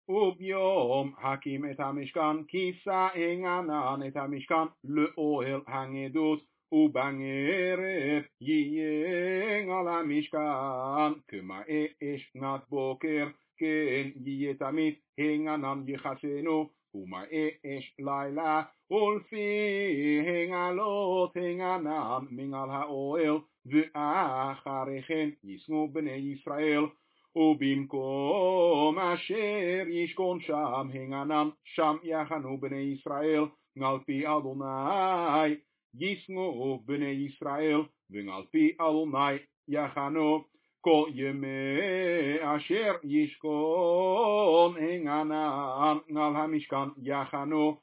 וביום הקים את המשכן, כיסה ענן את המשכן לאוהל הנדות, ובערב יהיה על המשכן כמאי אש נת בוקר, כן יהיה תמיד הענן יכסנו, ומאי אש לילה, ולפי העלות הענן מעל האוהל, ואחרי כן ישנו בני ישראל. ובמקום אשר ישכון שם הענן, שם יחנו בני ישראל, על פי אדוני ישנו בני ישראל, ועל פי אדוני יחנו. כל ימי אשר ישכון הענן על המשכן יחנו,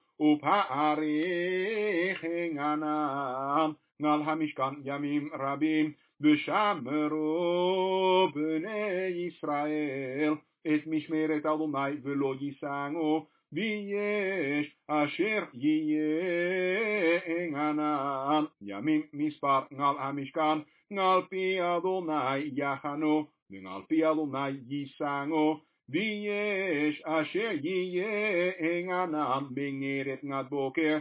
ופאריך הענן על המשכן ימים רבים, ושמרו בני ישראל את משמרת אדוני ולא יסענו, ויש אשר יהיה ענן ימים מספר על המשכן, על פי אדוני יחנו, ועל פי אדוני יסענו, ויש אשר יהיה ענן בערב נת בוקר,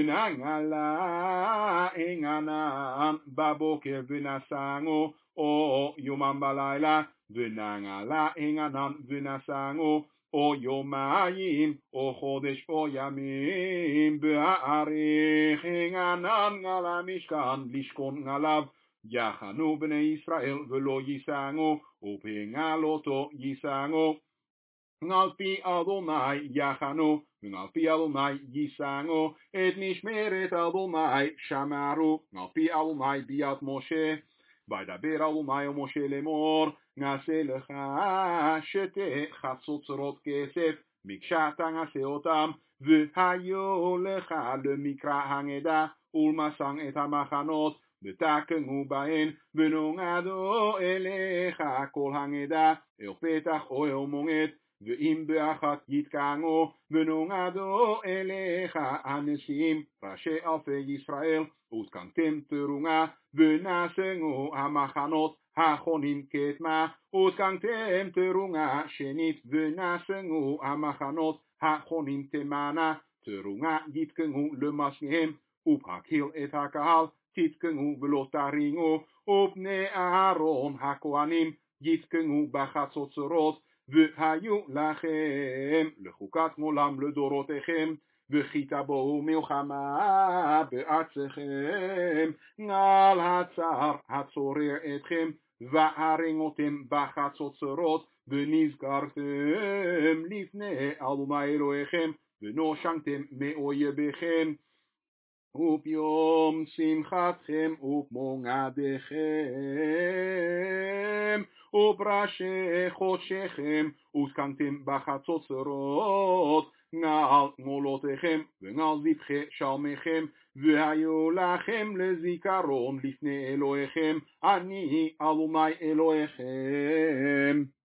ונגלה ענן בבוקר ונסענו, או יומם בלילה, ונגלה ענן ונסענו, או יומיים, או חודש, או ימים, בהאריך ענן על המשכן לשכון עליו. יחנו בני ישראל ולא יסענו, ופעלותו יסענו. על פי אדוני יחנו, ועל פי אדוני יסענו, את משמרת אדוני שמרו, על פי אדוני ביד משה. וידבר אדוני ומשה לאמור, נעשה לך שתי חצוצרות כסף, מקשה תעשה אותם, והיו לך למקרא הנגדה, ולמסן את המחנות, ותקנו בהן, ונוגדו אליך כל הנגדה, אל פתח אוהל מועד. ואם באחת יתקנו, ונוגדו אליך הנשיאים, ראשי אלפי ישראל, ותקנתם תרומה, ונשאו המחנות האחרונים כתמה, ותקנתם תרומה שנית, ונשאו המחנות האחרונים תמנה, תרומה יתקנו למסניהם, ובהקהיל את הקהל תתקנו ולא תרימו, ובני אהרון הכהנים יתקנו בחצוצרות, והיו לכם לחוקת עולם לדורותיכם, וכי תבואו מלחמה בארצכם, על הצער הצורר אתכם, והרינותם בחצוצרות, ונזכרתם לפני אדוני אלוהיכם, ונושנתם מאויביכם. וביום שמחתכם ובמועדיכם, ובראשי חודשיכם, ותקנתם בחצוצרות, על מולותיכם ועל זבחי שלמיכם, והיו לכם לזיכרון לפני אלוהיכם, אני אדוני אלוהיכם.